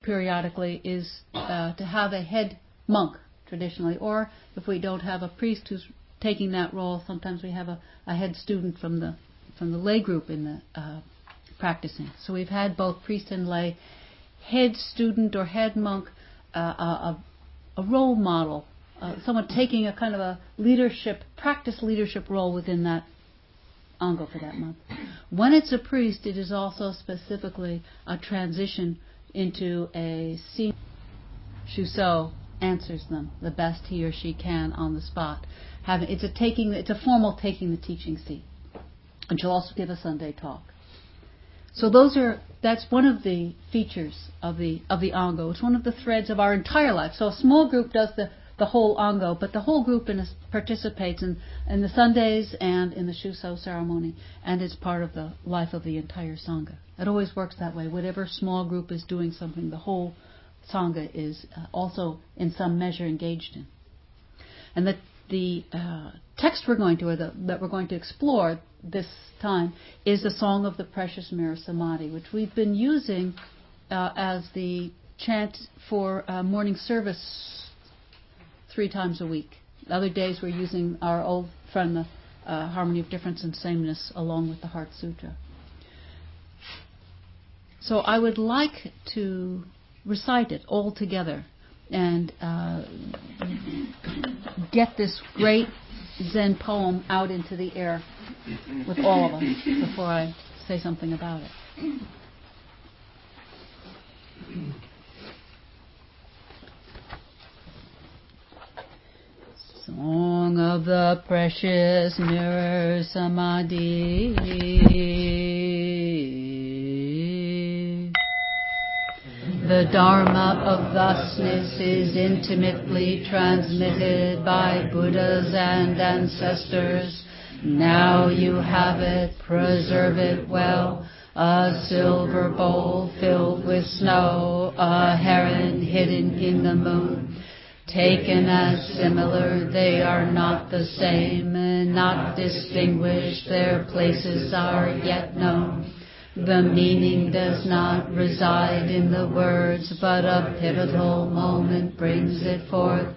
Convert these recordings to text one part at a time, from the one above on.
periodically is to have a head monk traditionally, or if we don't have a priest who's taking that role, sometimes we have a head student from the lay group in the practicing. So we've had both priest and lay, head student or head monk, a role model, someone taking a kind of a practice leadership role within that Anga for that month. When it's a priest, it is also specifically a transition into a senior. Shuso answers them the best he or she can on the spot. It's a formal taking the teaching seat. And she'll also give a Sunday talk. So that's one of the features of the Ango. It's one of the threads of our entire life. So a small group does the whole Ango, but the whole group participates in the Sundays and in the Shuso ceremony, and it's part of the life of the entire Sangha. It always works that way. Whatever small group is doing something, the whole Sangha is also in some measure engaged in. And the text that we're going to explore this time is the Song of the Precious Mirror Samadhi, which we've been using as the chant for morning service 3 times a week. The other days we're using our old friend, the Harmony of Difference and Sameness, along with the Heart Sutra. So I would like to recite it all together and get this great Zen poem out into the air with all of us before I say something about it. Song of the Precious Mirror Samadhi. The Dharma of thusness is intimately transmitted by Buddhas and ancestors. Now you have it, preserve it well. A silver bowl filled with snow, a heron hidden in the moon. Taken as similar, they are not the same, not distinguished, their places are yet known. The meaning does not reside in the words, but a pivotal moment brings it forth.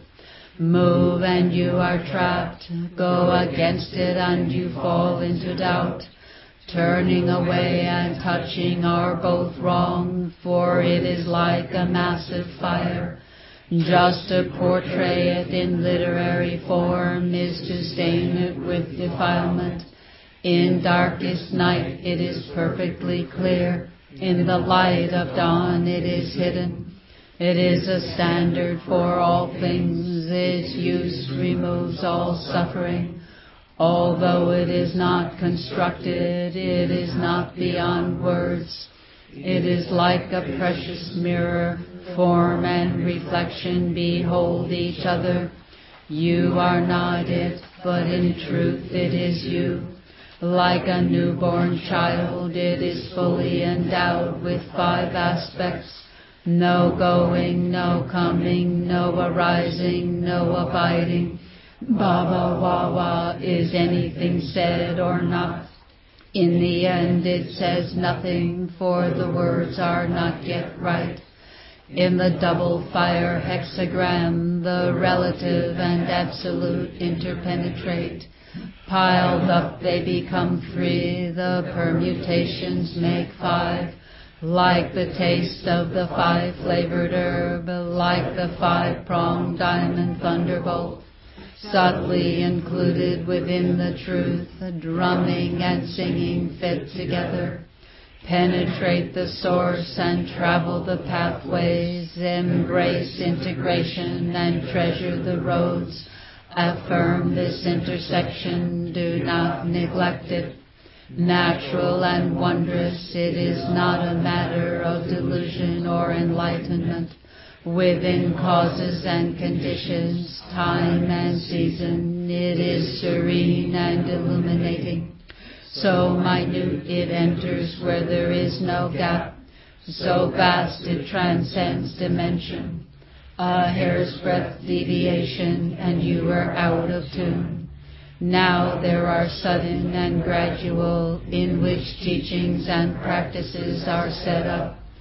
Move and you are trapped, go against it and you fall into doubt. Turning away and touching are both wrong, for it is like a massive fire. Just to portray it in literary form is to stain it with defilement. In darkest night it is perfectly clear. In the light of dawn it is hidden. It is a standard for all things. Its use removes all suffering. Although it is not constructed, it is not beyond words. It is like a precious mirror. Form and reflection behold each other. You are not it, but in truth it is you. Like a newborn child, it is fully endowed with 5 aspects. No going, no coming, no arising, no abiding. Baba Wawa, is anything said or not? In the end it says nothing, for the words are not yet right. In the double fire hexagram, the relative and absolute interpenetrate. Piled up they become 3, the permutations make 5. Like the taste of the 5-flavored herb, like the 5-pronged diamond thunderbolt. Subtly included within the truth, drumming and singing fit together. Penetrate the source and travel the pathways, embrace integration and treasure the roads. Affirm this intersection, do not neglect it. Natural and wondrous, it is not a matter of delusion or enlightenment. Within causes and conditions, time and season, it is serene and illuminating. So minute it enters where there is no gap. So vast it transcends dimension. A hair's breadth deviation and you are out of tune. Now there are sudden and gradual in which teachings and practices are set up.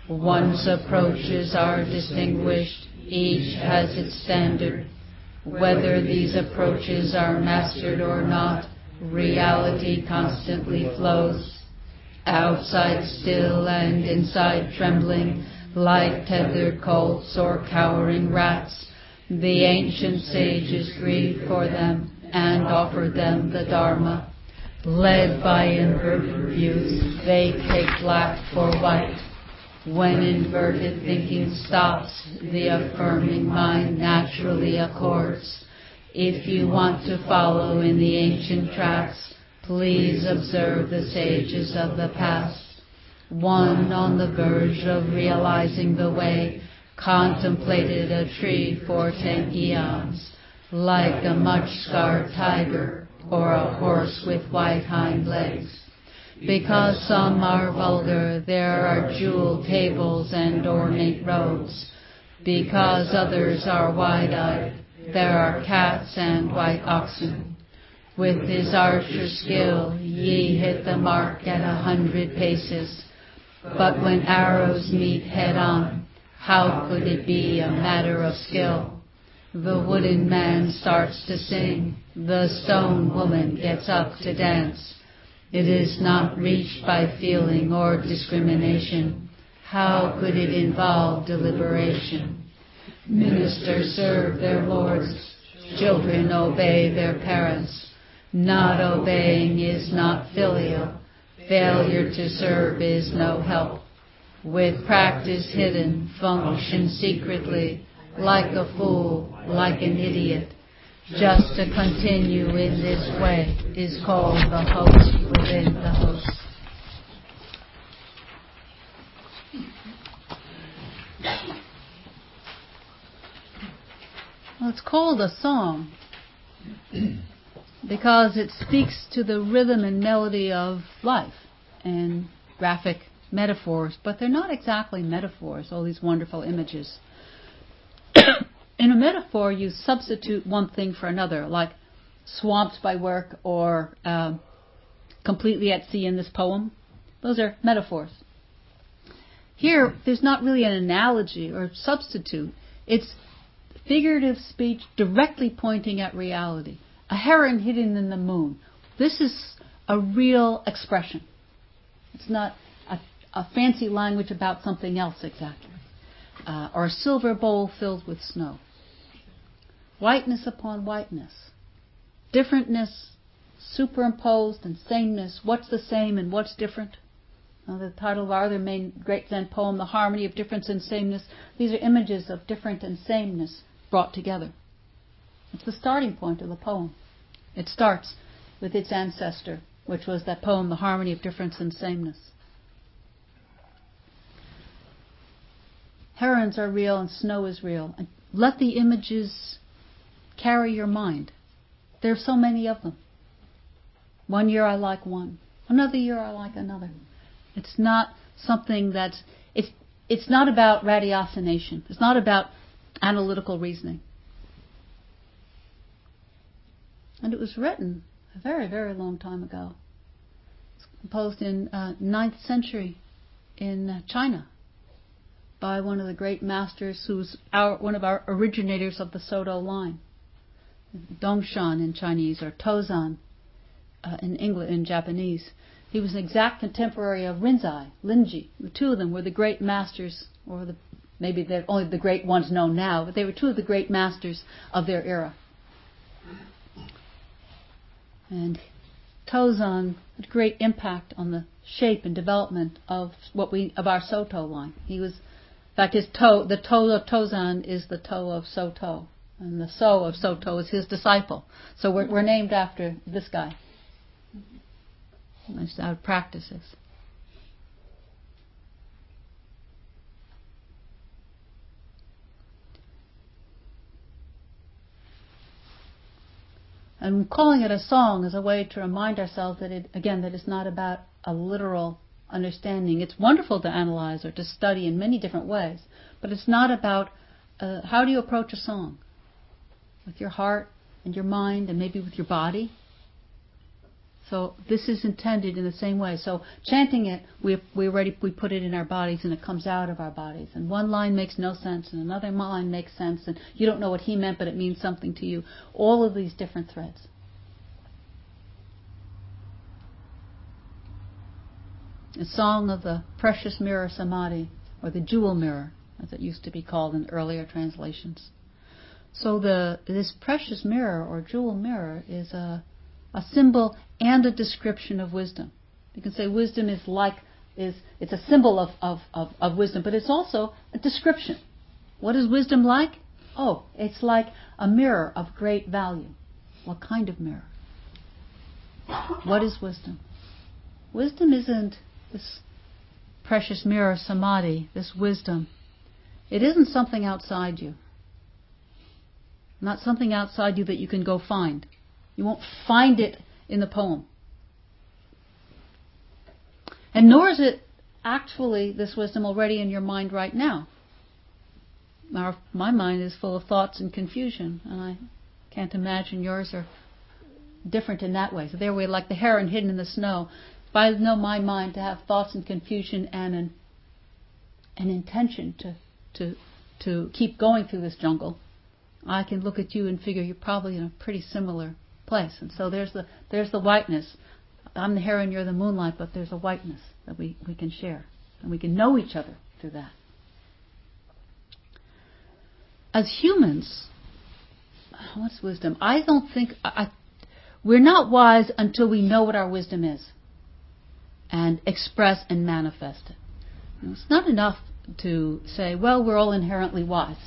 One's approaches are distinguished, each has its standard. Whether these approaches are mastered or not, reality constantly flows. Outside still and inside trembling, like tethered colts or cowering rats, the ancient sages grieve for them and offer them the Dharma. Led by inverted views, they take black for white. When inverted thinking stops, the affirming mind naturally accords. If you want to follow in the ancient tracks, please observe the sages of the past. One on the verge of realizing the way contemplated a tree for 10 eons, like a much-scarred tiger or a horse with white hind legs. Because some are vulgar, there are jeweled tables and ornate robes. Because others are wide-eyed, there are cats and white oxen. With his archer skill, ye hit the mark at 100 paces. But when arrows meet head-on, how could it be a matter of skill? The wooden man starts to sing, the stone woman gets up to dance. It is not reached by feeling or discrimination. How could it involve deliberation? Ministers serve their lords, children obey their parents. Not obeying is not filial. Failure to serve is no help. With practice hidden, function secretly, like a fool, like an idiot. Just to continue in this way is called the host within the host. Well, it's called a song because it speaks to the rhythm and melody of life and graphic metaphors, but they're not exactly metaphors, all these wonderful images. In a metaphor, you substitute one thing for another, like swamped by work or completely at sea in this poem. Those are metaphors. Here, there's not really an analogy or substitute. It's figurative speech directly pointing at reality. A heron hidden in the moon. This is a real expression. It's not a fancy language about something else exactly. Or a silver bowl filled with snow. Whiteness upon whiteness. Differentness superimposed and sameness. What's the same and what's different? The title of our other main great Zen poem, The Harmony of Difference and Sameness. These are images of different and sameness brought together. It's the starting point of the poem. It starts with its ancestor, which was that poem, The Harmony of Difference and Sameness. Herons are real and snow is real. And let the images carry your mind. There are so many of them. One year I like one. Another year I like another. It's not something that's... It's not about ratiocination. It's not about analytical reasoning. And it was written a very, very long time ago. It's composed in 9th century in China by one of the great masters who's one of our originators of the Soto line. Dongshan in Chinese, or Tozan in Japanese. He was an exact contemporary of Rinzai, Linji. The two of them were the great masters, or maybe they're only the great ones known now, but they were two of the great masters of their era. And Tozan had great impact on the shape and development of our Soto line. He was, in fact, the toe of Tozan is the toe of Soto, and the So of Soto is his disciple. So we're named after this guy. That's how it practices. And calling it a song is a way to remind ourselves that it's not about a literal understanding. It's wonderful to analyze or to study in many different ways, but it's not about how do you approach a song? With your heart and your mind and maybe with your body. So this is intended in the same way. So chanting it, we put it in our bodies and it comes out of our bodies. And one line makes no sense and another line makes sense and you don't know what he meant but it means something to you. All of these different threads. A song of the precious mirror samadhi, or the jewel mirror, as it used to be called in earlier translations. So this precious mirror or jewel mirror is a symbol and a description of wisdom. You can say wisdom it's a symbol of wisdom, but it's also a description. What is wisdom like? Oh, it's like a mirror of great value. What kind of mirror? What is wisdom? Wisdom isn't this precious mirror samadhi, this wisdom. It isn't something outside you. Not something outside you that you can go find. You won't find it in the poem. And nor is it actually this wisdom already in your mind right now. My mind is full of thoughts and confusion, and I can't imagine yours are different in that way. So there we're like the heron hidden in the snow. If I know my mind to have thoughts and confusion and an intention to keep going through this jungle, I can look at you and figure you're probably in a pretty similar place. And so there's the whiteness. I'm the heron, you're the moonlight, but there's a whiteness that we can share. And we can know each other through that. As humans, what's wisdom? I don't think... we're not wise until we know what our wisdom is and express and manifest it. It's not enough to say, well, we're all inherently wise.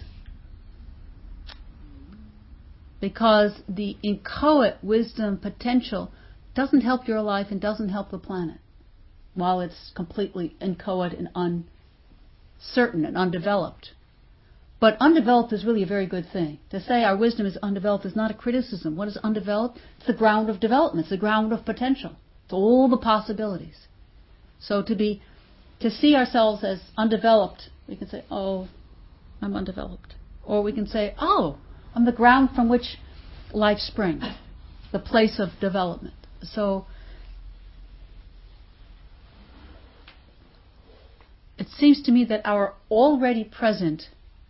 Because the inchoate wisdom potential doesn't help your life and doesn't help the planet while it's completely inchoate and uncertain and undeveloped. But undeveloped is really a very good thing. To say our wisdom is undeveloped is not a criticism. What is undeveloped? It's the ground of development. It's the ground of potential. It's all the possibilities. So to see ourselves as undeveloped, we can say, oh, I'm undeveloped. Or we can say, oh, I'm the ground from which life springs, the place of development. So it seems to me that our already present,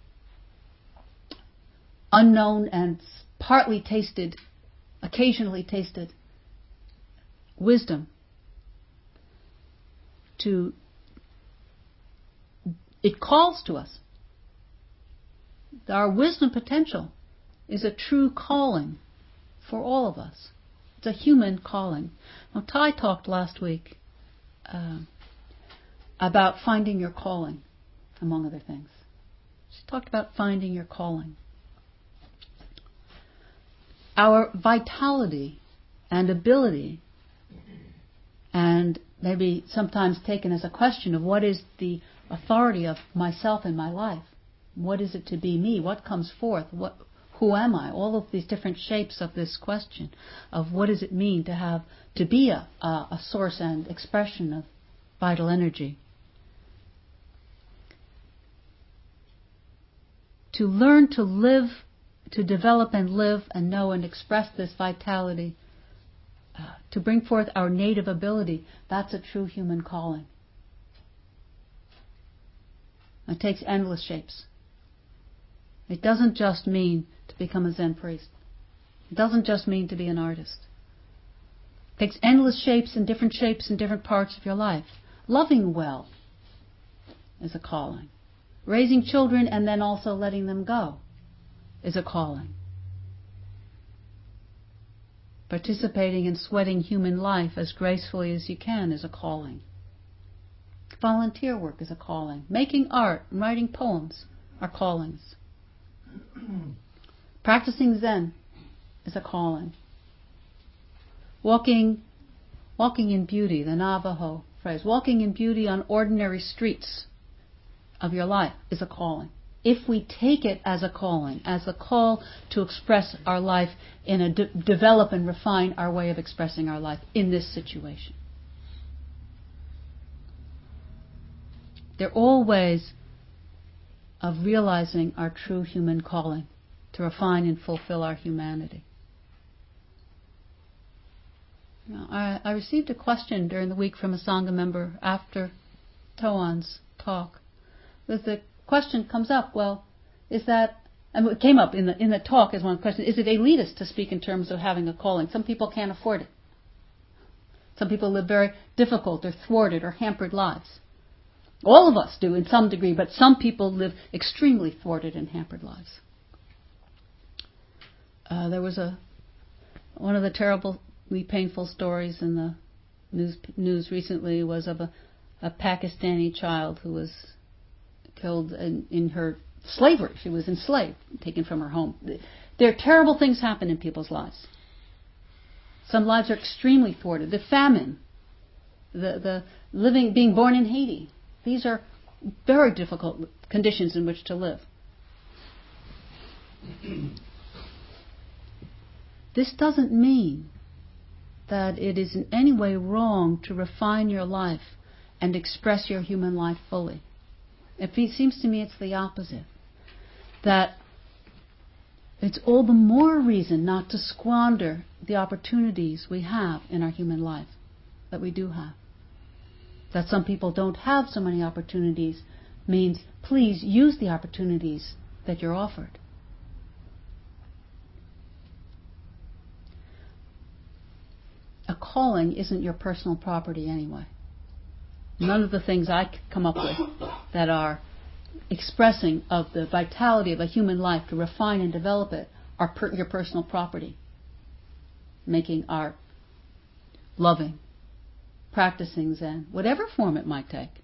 unknown and partly tasted, occasionally tasted wisdom it calls to us. Our wisdom potential is a true calling for all of us. It's a human calling. Now, Ty talked last week about finding your calling, among other things. She talked about finding your calling. Our vitality and ability, and maybe sometimes taken as a question of what is the authority of myself in my life? What is it to be me? What comes forth? Who am I? All of these different shapes of this question of what does it mean to be a source and expression of vital energy. To learn to live, to develop and live and know and express this vitality, to bring forth our native ability, that's a true human calling. It takes endless shapes. It doesn't just mean to become a Zen priest. It doesn't just mean to be an artist. It takes endless shapes in different parts of your life. Loving well is a calling. Raising children and then also letting them go is a calling. Participating in sweating human life as gracefully as you can is a calling. Volunteer work is a calling. Making art and writing poems are callings. Practicing Zen is a calling. Walking in beauty, the Navajo phrase, walking in beauty on ordinary streets of your life is a calling. If we take it as a calling, as a call to express our life in develop and refine our way of expressing our life in this situation. They're all ways of realizing our true human calling, to refine and fulfill our humanity. I received a question during the week from a Sangha member after Toan's talk. The question comes up, well, is that, and it came up in the talk as one question, is it elitist to speak in terms of having a calling? Some people can't afford it. Some people live very difficult or thwarted or hampered lives. All of us do in some degree, but some people live extremely thwarted and hampered lives. There was one of the terribly painful stories in the news recently was of a Pakistani child who was killed in her slavery. She was enslaved, taken from her home. There are terrible things happen in people's lives. Some lives are extremely thwarted. The famine, the being born in Haiti. These are very difficult conditions in which to live. This doesn't mean that it is in any way wrong to refine your life and express your human life fully. It seems to me it's the opposite. That it's all the more reason not to squander the opportunities we have in our human life, that we do have. That some people don't have so many opportunities means please use the opportunities that you're offered. A calling isn't your personal property anyway. None of the things I come up with that are expressing of the vitality of a human life to refine and develop it are your personal property. Making art, loving, practicing Zen, whatever form it might take.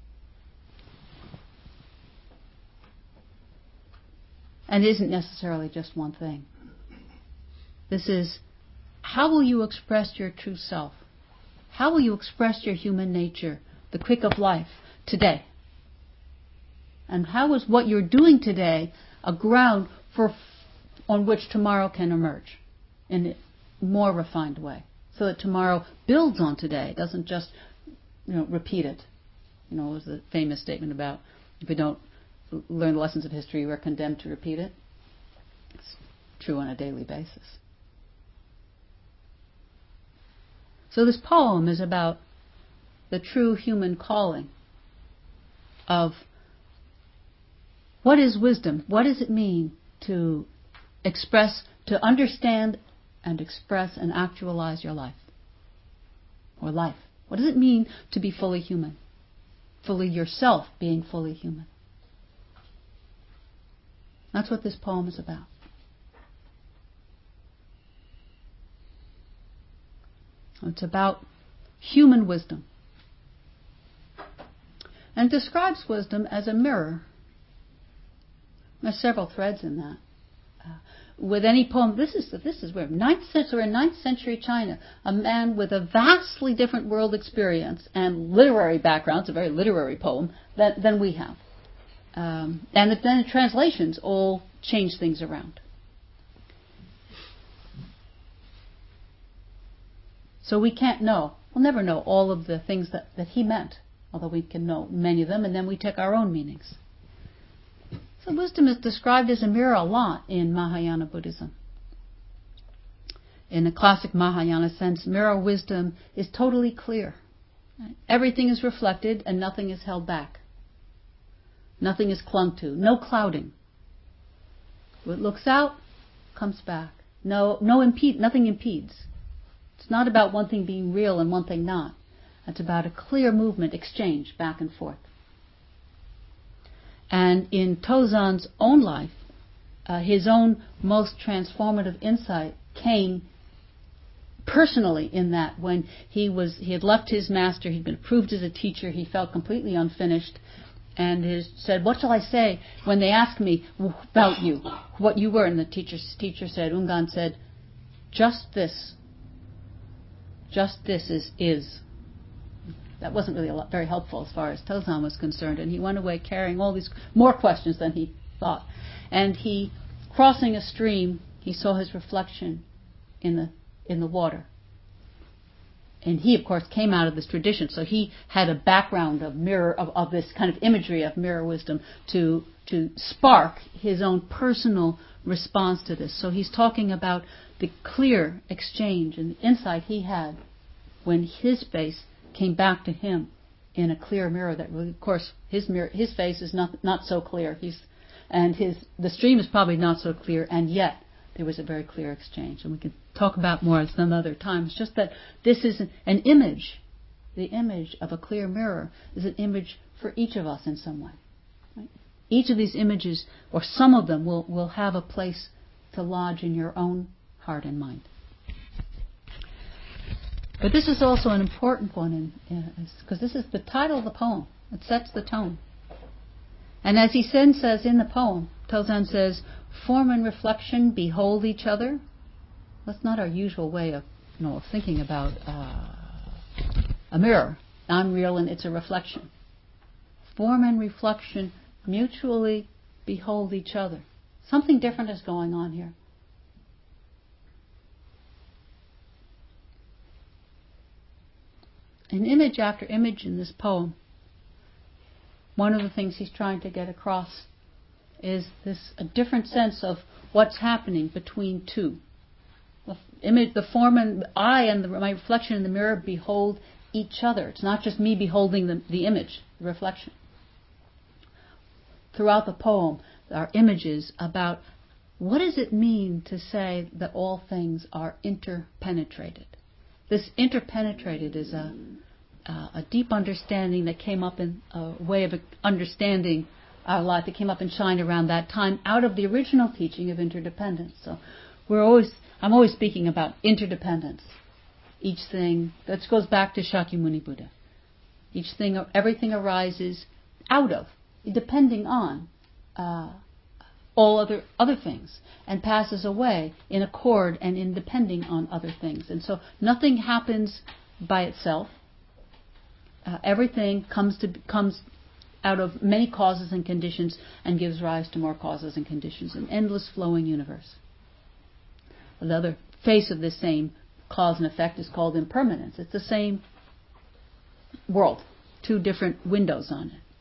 And it isn't necessarily just one thing. This is, how will you express your true self? How will you express your human nature, the quick of life, today? And how is what you're doing today a ground on which tomorrow can emerge in a more refined way, so that tomorrow builds on today, doesn't just repeat it. It was a famous statement about if we don't learn the lessons of history, we're condemned to repeat it. It's true on a daily basis. So this poem is about the true human calling of what is wisdom? What does it mean to express, to understand and express and actualize your life? Or life. What does it mean to be fully human? Fully yourself being fully human. That's what this poem is about. It's about human wisdom. And it describes wisdom as a mirror. There's several threads in that. With any poem, this is where 9th century China, a man with a vastly different world experience and literary background, it's a very literary poem, than we have. And then the translations all change things around. So we can't know, we'll never know all of the things that he meant, although we can know many of them, and then we take our own meanings. So wisdom is described as a mirror a lot in Mahayana Buddhism. In the classic Mahayana sense, mirror wisdom is totally clear. Everything is reflected and nothing is held back. Nothing is clung to. No clouding. What looks out comes back. Nothing impedes. It's not about one thing being real and one thing not. It's about a clear movement, exchange, back and forth. And in Tozan's own life, his own most transformative insight came personally in that when he had left his master, he'd been approved as a teacher, he felt completely unfinished, and said, "What shall I say when they ask me about you, what you were?" And the teacher said, Ungan said, just this is. That wasn't really very helpful as far as Tozan was concerned, and he went away carrying all these more questions than he thought. And he, crossing a stream, he saw his reflection in the water. And he, of course, came out of this tradition, so he had a background of of this kind of imagery of mirror wisdom to spark his own personal response to this. So he's talking about the clear exchange and the insight he had when his face came back to him in a clear mirror. That, of course, his face is not so clear. The stream is probably not so clear, and yet there was a very clear exchange. And we can talk about more some other time. It's just that this is an image. The image of a clear mirror is an image for each of us in some way. Right? Each of these images, or some of them, will have a place to lodge in your own heart and mind. But this is also an important one, because this is the title of the poem. It sets the tone. And as he then says in the poem, Tozan says, form and reflection behold each other. That's not our usual way of thinking about a mirror. I'm real and it's a reflection. Form and reflection mutually behold each other. Something different is going on here. And image after image in this poem, one of the things he's trying to get across is a different sense of what's happening between two. The form and I and my reflection in the mirror behold each other. It's not just me beholding the image, the reflection. Throughout the poem, there are images about what does it mean to say that all things are interpenetrated. This interpenetrated is a deep understanding that came up in a way of understanding our life that came up in China around that time out of the original teaching of interdependence. So I'm always speaking about interdependence. Each thing, that goes back to Shakyamuni Buddha. Everything arises out of, depending on all other things, and passes away in accord and in depending on other things. And so nothing happens by itself. Everything comes out of many causes and conditions and gives rise to more causes and conditions. An endless flowing universe. The other face of this same cause and effect is called impermanence. It's the same world, two different windows on it.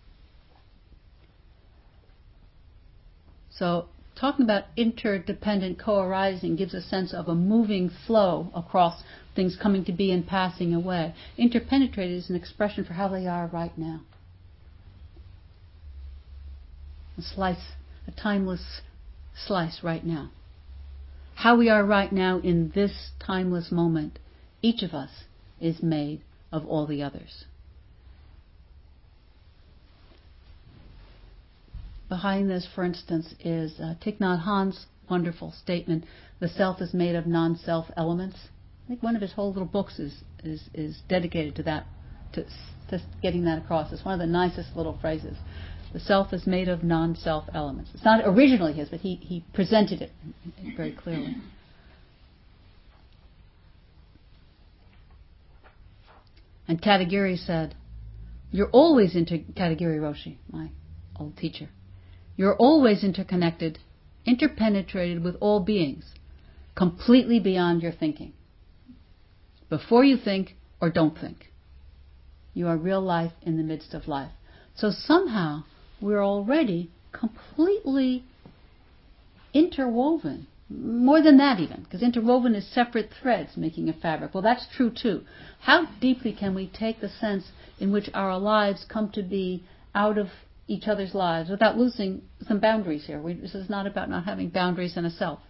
So talking about interdependent co-arising gives a sense of a moving flow across things coming to be and passing away. Interpenetrated is an expression for how they are right now. A timeless slice right now. How we are right now in this timeless moment, each of us is made of all the others. Behind this, for instance, is Thich Nhat Hanh's wonderful statement, the self is made of non-self elements. I think one of his whole little books is dedicated to that, to getting that across. It's one of the nicest little phrases. The self is made of non-self elements. It's not originally his, but he presented it very clearly. And Katagiri said, you're always Katagiri Roshi, my old teacher. You're always interconnected, interpenetrated with all beings, completely beyond your thinking. Before you think or don't think. You are real life in the midst of life. So somehow we're already completely interwoven. More than that even, because interwoven is separate threads making a fabric. Well, that's true too. How deeply can we take the sense in which our lives come to be out of each other's lives without losing some boundaries here? This is not about not having boundaries in a self.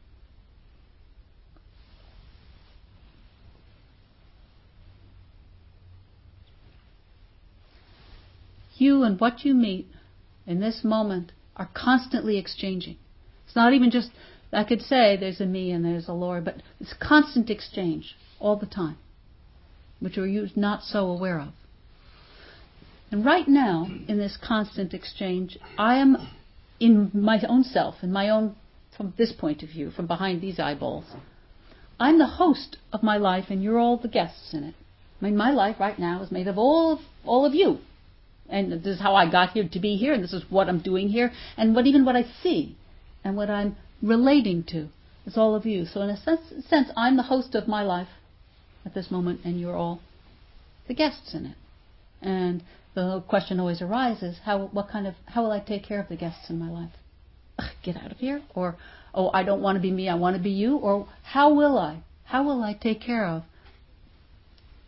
You and what you meet in this moment are constantly exchanging. It's not even just, I could say there's a me and there's a Lord, but it's constant exchange all the time, which we're not so aware of. And right now, in this constant exchange, I am in my own self, from this point of view, from behind these eyeballs. I'm the host of my life and you're all the guests in it. I mean, my life right now is made of all of you. And this is how I got here to be here, and this is what I'm doing here, and what I see, and what I'm relating to. It's all of you. So in a sense, I'm the host of my life at this moment, and you're all the guests in it. And the question always arises: how will I take care of the guests in my life? Get out of here, or I don't want to be me, I want to be you, or how will I take care of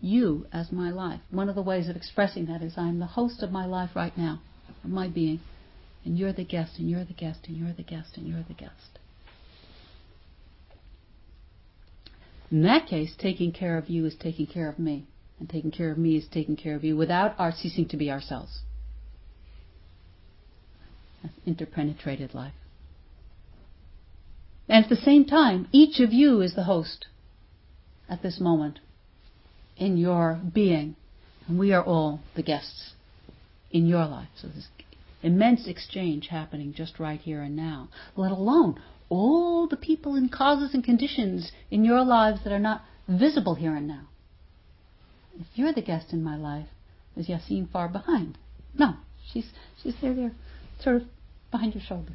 you as my life. One of the ways of expressing that is I'm the host of my life right now, of my being, and you're the guest, and you're the guest, and you're the guest, and you're the guest. In that case, taking care of you is taking care of me, and taking care of me is taking care of you without our ceasing to be ourselves. That's interpenetrated life. And at the same time, each of you is the host at this moment in your being. And we are all the guests in your life. So there's immense exchange happening just right here and now. Let alone all the people and causes and conditions in your lives that are not visible here and now. If you're the guest in my life, is Yasin far behind? No, she's there, sort of behind your shoulders.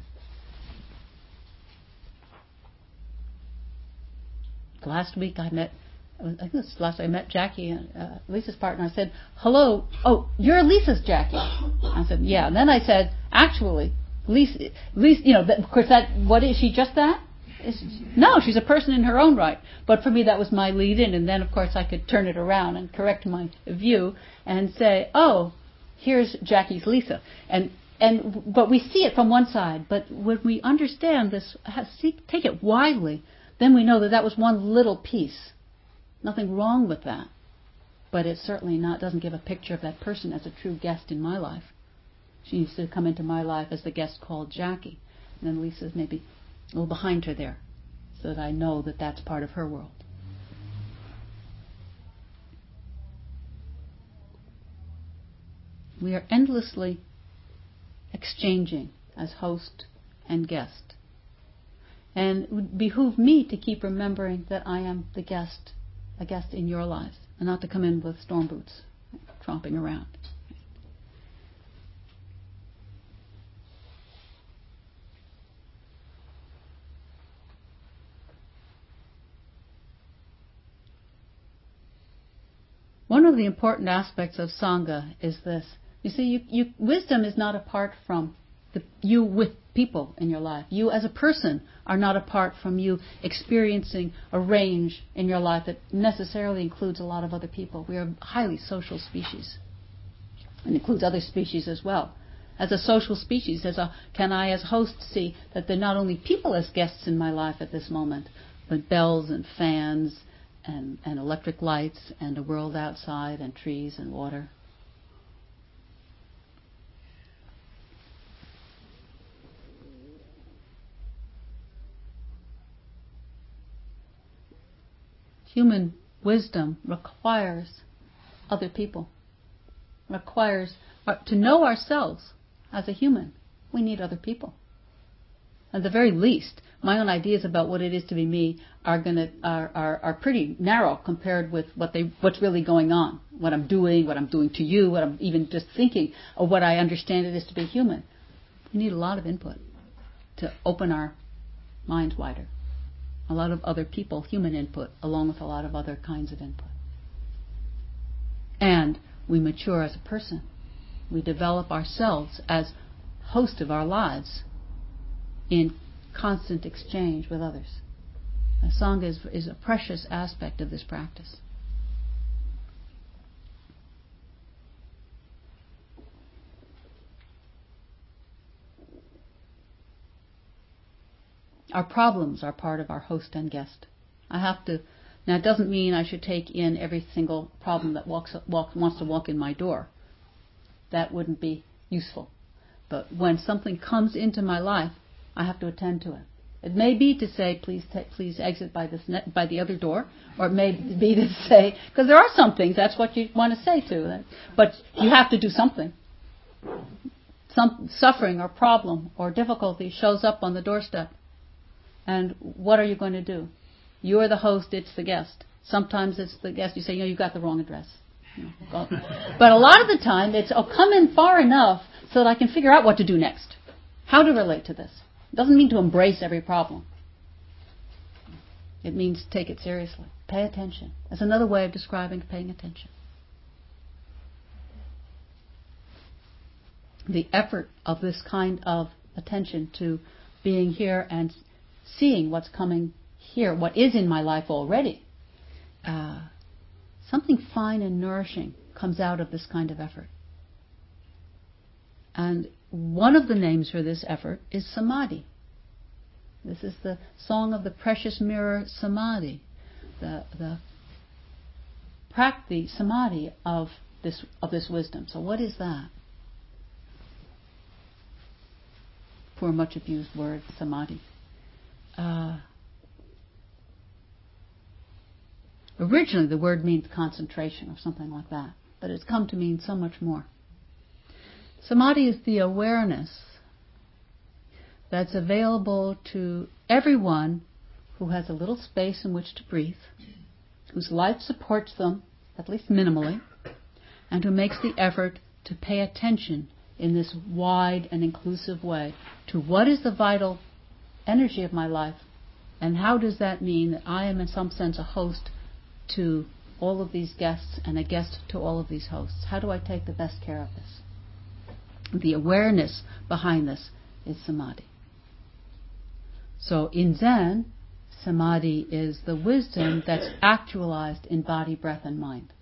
Last week I met Jackie, Lisa's partner. I said, hello, oh, you're Lisa's Jackie. I said, yeah. And then I said, actually, Lisa, of course, what is she, just that? No, she's a person in her own right. But for me, that was my lead-in. And then, of course, I could turn it around and correct my view and say, oh, here's Jackie's Lisa. But we see it from one side. But when we understand this, take it widely, then we know that was one little piece. Nothing wrong with that. But it certainly doesn't give a picture of that person as a true guest in my life. She needs to come into my life as the guest called Jackie. And then Lisa's maybe a little behind her there, so that I know that that's part of her world. We are endlessly exchanging as host and guest. And it would behoove me to keep remembering that I am the guest, a guest in your lives, and not to come in with storm boots, tromping around. One of the important aspects of Sangha is this. You see, wisdom is not apart from you with people in your life. You as a person are not apart from you experiencing a range in your life that necessarily includes a lot of other people. We are a highly social species. And includes other species as well. As a social species, can I as host see that there are not only people as guests in my life at this moment, but bells and fans and electric lights and a world outside and trees and water. Human wisdom requires other people. Requires to know ourselves as a human. We need other people. At the very least, my own ideas about what it is to be me are pretty narrow compared with what's really going on. What I'm doing to you, what I'm even just thinking, or what I understand it is to be human. We need a lot of input to open our minds wider. A lot of other people, human input, along with a lot of other kinds of input. And we mature as a person. We develop ourselves as host of our lives in constant exchange with others. Sangha is a precious aspect of this practice. Our problems are part of our host and guest. Now it doesn't mean I should take in every single problem that wants to walk in my door. That wouldn't be useful. But when something comes into my life, I have to attend to it. It may be to say, please exit by the other door, or it may be to say, because there are some things that's what you want to say to, but you have to do something. Some suffering or problem or difficulty shows up on the doorstep. And what are you going to do? You're the host, it's the guest. Sometimes it's the guest, you say, you got the wrong address. But a lot of the time it's, come in far enough so that I can figure out what to do next. How to relate to this. It doesn't mean to embrace every problem. It means take it seriously. Pay attention. That's another way of describing paying attention. The effort of this kind of attention to being here and seeing what's coming here, what is in my life already, something fine and nourishing comes out of this kind of effort. And one of the names for this effort is samadhi. This is the song of the precious mirror samadhi, the samadhi of this wisdom. So what is that? For a much abused word, samadhi. Originally the word means concentration or something like that, but it's come to mean so much more. Samadhi is the awareness that's available to everyone who has a little space in which to breathe, whose life supports them, at least minimally, and who makes the effort to pay attention in this wide and inclusive way to what is the vital energy of my life, and how does that mean that I am in some sense a host to all of these guests and a guest to all of these hosts. How do I take the best care of this? The awareness behind this is samadhi. So in Zen, samadhi is the wisdom that's actualized in body, breath, and mind.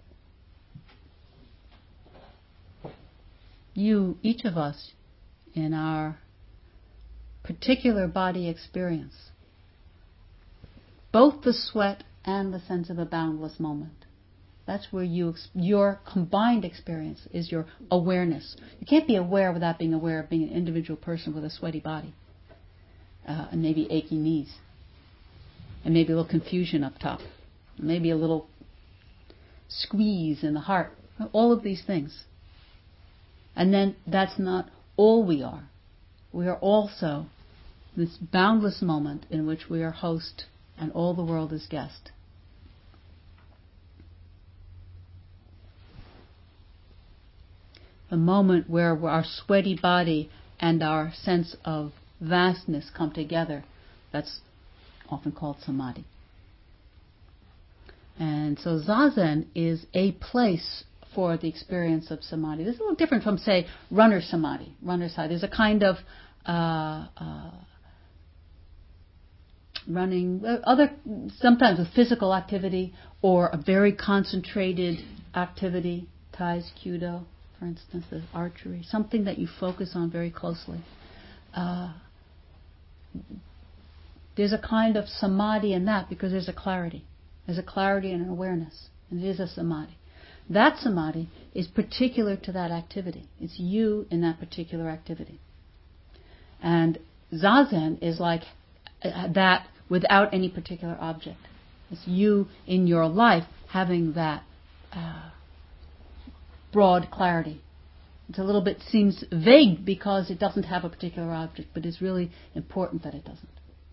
Each of us, in our particular body experience, both the sweat and the sense of a boundless moment. That's where your combined experience is your awareness. You can't be aware without being aware of being an individual person with a sweaty body, and maybe achy knees, and maybe a little confusion up top, maybe a little squeeze in the heart. All of these things. And then that's not all we are. We are also this boundless moment in which we are host and all the world is guest. The moment where our sweaty body and our sense of vastness come together, that's often called samadhi. And so Zazen is a place for the experience of samadhi. This is a little different from, say, runner samadhi. Runner's high. There's a kind of running, sometimes with physical activity or a very concentrated activity, tais, kyudo, for instance, the archery, something that you focus on very closely. There's a kind of samadhi in that because there's a clarity. There's a clarity and an awareness, and it is a samadhi. That samadhi is particular to that activity. It's you in that particular activity. And Zazen is like that without any particular object. It's you in your life having that broad clarity. It's a little bit seems vague because it doesn't have a particular object, but it's really important that it doesn't.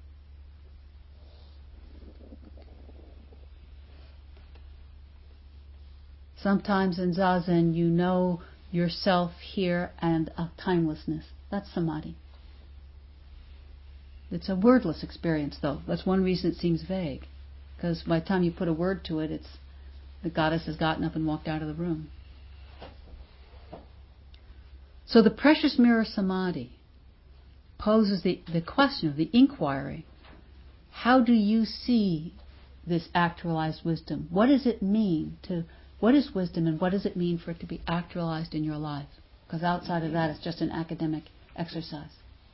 Sometimes in Zazen you know yourself here and a timelessness. That's samadhi. It's a wordless experience, though. That's one reason it seems vague. Because by the time you put a word to it, it's the goddess has gotten up and walked out of the room. So the precious mirror samadhi poses the question of the inquiry. How do you see this actualized wisdom? What does it mean to... What is wisdom and what does it mean for it to be actualized in your life? Because outside of that, it's just an academic exercise.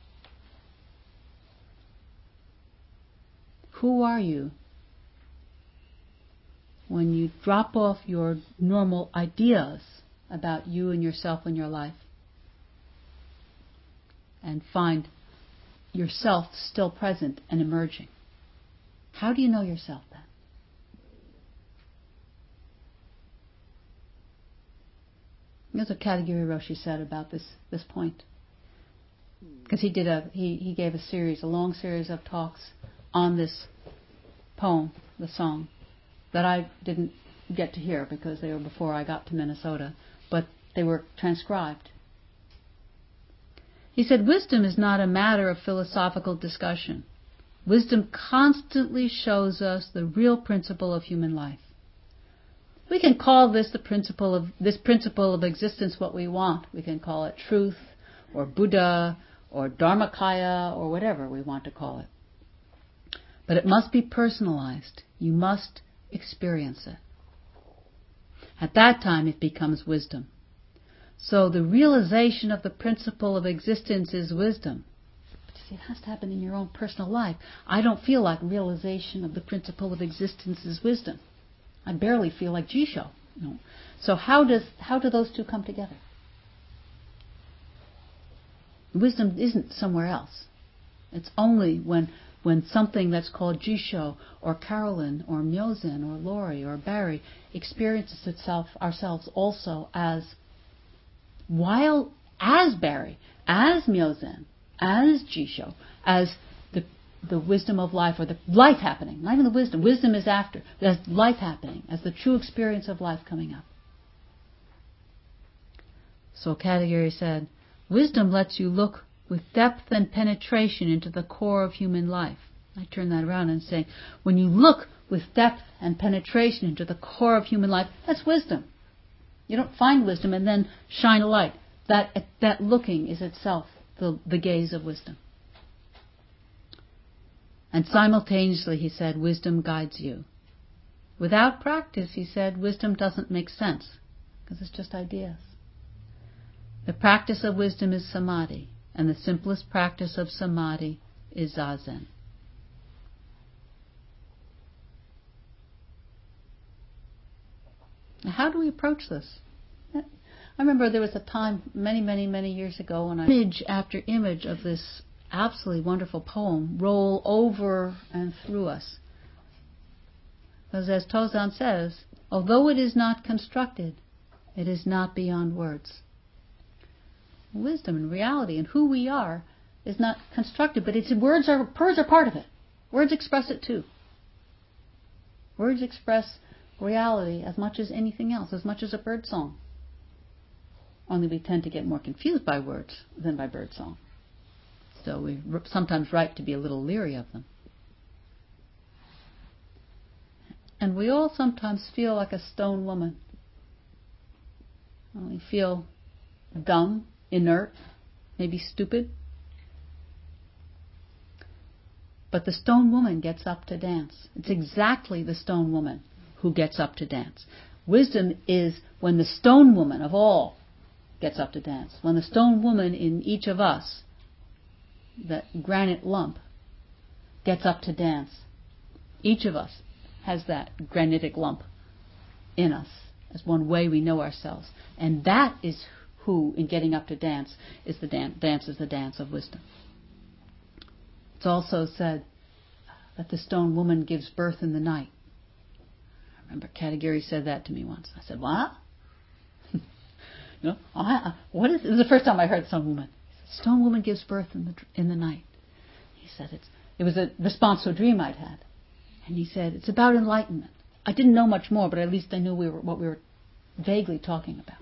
Who are you when you drop off your normal ideas about you and yourself and your life and find yourself still present and emerging? How do you know yourself then? That's what Katagiri Roshi said about this point. Because he gave a long series of talks on this poem, the song, that I didn't get to hear because they were before I got to Minnesota, but they were transcribed. He said, wisdom is not a matter of philosophical discussion. Wisdom constantly shows us the real principle of human life. We can call this principle of existence what we want. We can call it truth, or Buddha, or Dharmakaya, or whatever we want to call it. But it must be personalized. You must experience it. At that time it becomes wisdom. So the realization of the principle of existence is wisdom. But you see, it has to happen in your own personal life. I don't feel like realization of the principle of existence is wisdom. I barely feel like Jisho. So how do those two come together? Wisdom isn't somewhere else. It's only when something that's called Jisho or Carolyn or Myozen or Lori or Barry experiences ourselves also as Barry, as Myozen, as Jisho, as the wisdom of life, or the life happening. Not even the wisdom. Wisdom is after. As life happening, as the true experience of life coming up. So Katagiri said, wisdom lets you look with depth and penetration into the core of human life. I turn that around and say, when you look with depth and penetration into the core of human life, that's wisdom. You don't find wisdom and then shine a light. That looking is itself the gaze of wisdom. And simultaneously, he said, wisdom guides you. Without practice, he said, wisdom doesn't make sense, because it's just ideas. The practice of wisdom is samadhi, and the simplest practice of samadhi is zazen. Now, how do we approach this? I remember there was a time many, many, many years ago when image after image of this absolutely wonderful poem roll over and through us. Because as Tozan says, although it is not constructed, it is not beyond words. Wisdom and reality and who we are is not constructed, but words are part of it. Words express it too. Words express reality as much as anything else, as much as a bird song. Only we tend to get more confused by words than by bird song. So we sometimes right to be a little leery of them. And we all sometimes feel like a stone woman. We feel dumb, inert, maybe stupid. But the stone woman gets up to dance. It's exactly the stone woman who gets up to dance. Wisdom is when the stone woman of all gets up to dance. When the stone woman in each of us, that granite lump, gets up to dance. Each of us has that granitic lump in us as one way we know ourselves. And that is who, in getting up to dance, is the dance of wisdom. It's also said that the stone woman gives birth in the night. I remember Katagiri said that to me once. I said, what? What is? It was the first time I heard stone woman. Stone woman gives birth in the night. He said it was a response to a dream I'd had. And he said, it's about enlightenment. I didn't know much more, but at least I knew what we were vaguely talking about.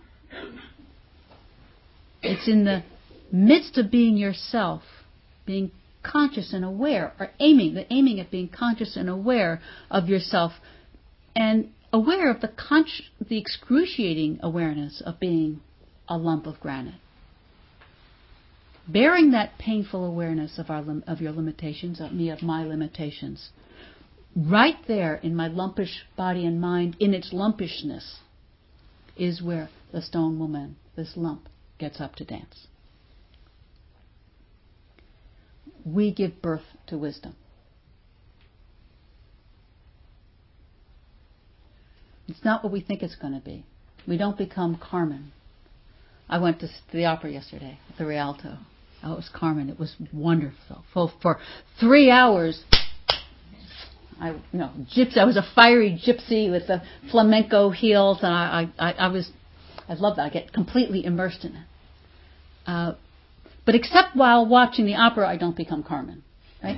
It's in the midst of being yourself, being conscious and aware, or aiming at being conscious and aware of yourself, and aware of the excruciating awareness of being a lump of granite. Bearing that painful awareness of your limitations, of my limitations, right there in my lumpish body and mind, in its lumpishness, is where the stone woman, this lump, gets up to dance. We give birth to wisdom. It's not what we think it's going to be. We don't become Carmen. I went to the opera yesterday at the Rialto. Oh, it was Carmen. It was wonderful. For 3 hours, I was a fiery gypsy with the flamenco heels, and I love that. I get completely immersed in it. But except while watching the opera, I don't become Carmen, right?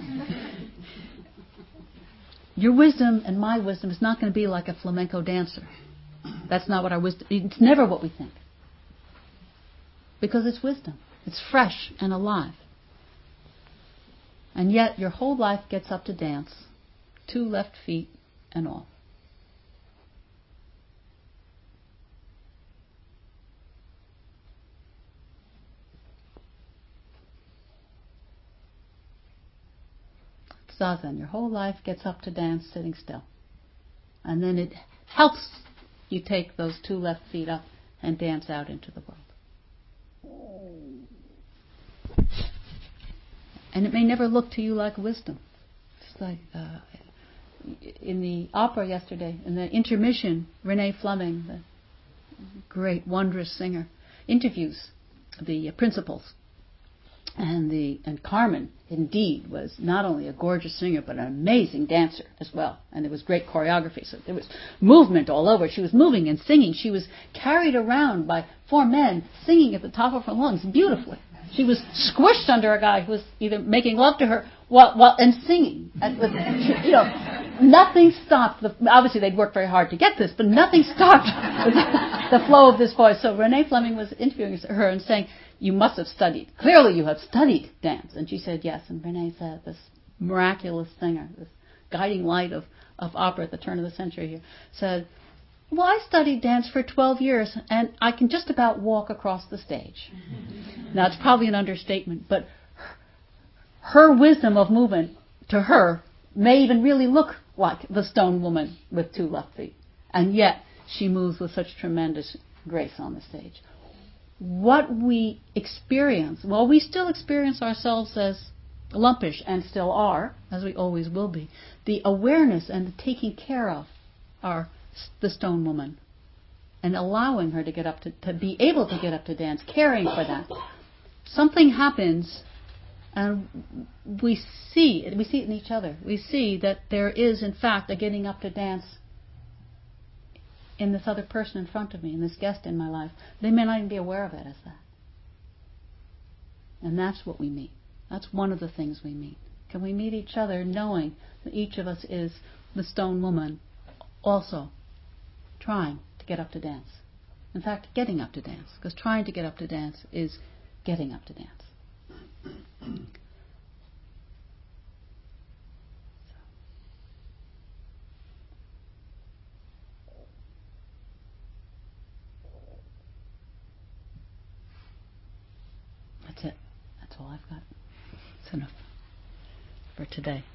Your wisdom and my wisdom is not going to be like a flamenco dancer. That's not what our wisdom. It's never what we think, because it's wisdom. It's fresh and alive. And yet your whole life gets up to dance, 2 left feet and all. Zazen, your whole life gets up to dance sitting still. And then it helps you take those 2 left feet up and dance out into the world. And it may never look to you like wisdom. It's like in the opera yesterday, in the intermission, Renee Fleming, the great, wondrous singer, interviews the principals. And Carmen, indeed, was not only a gorgeous singer, but an amazing dancer as well. And there was great choreography. So there was movement all over. She was moving and singing. She was carried around by 4 men singing at the top of her lungs beautifully. She was squished under a guy who was either making love to her and singing. Nothing stopped. Obviously, they'd worked very hard to get this, but nothing stopped the flow of this voice. So Renee Fleming was interviewing her and saying, "You must have studied. Clearly, you have studied dance." And she said, "Yes." And Renee said, this miraculous singer, this guiding light of opera at the turn of the century here, said, "Well, I studied dance for 12 years, and I can just about walk across the stage." Now, it's probably an understatement, but her wisdom of movement, to her, may even really look like the stone woman with 2 left feet. And yet, she moves with such tremendous grace on the stage. What we experience, well, we still experience ourselves as lumpish, and still are, as we always will be. The awareness and the taking care of are the stone woman, and allowing her to get up to be able to get up to dance, caring for that. Something happens, and we see it in each other. We see that there is, in fact, a getting up to dance in this other person in front of me, in this guest in my life. They may not even be aware of it as that. And that's what we meet. That's one of the things we meet. Can we meet each other knowing that each of us is the stone woman also trying to get up to dance? In fact, getting up to dance. Because trying to get up to dance is getting up to dance. That's it. That's all I've got. It's enough for today.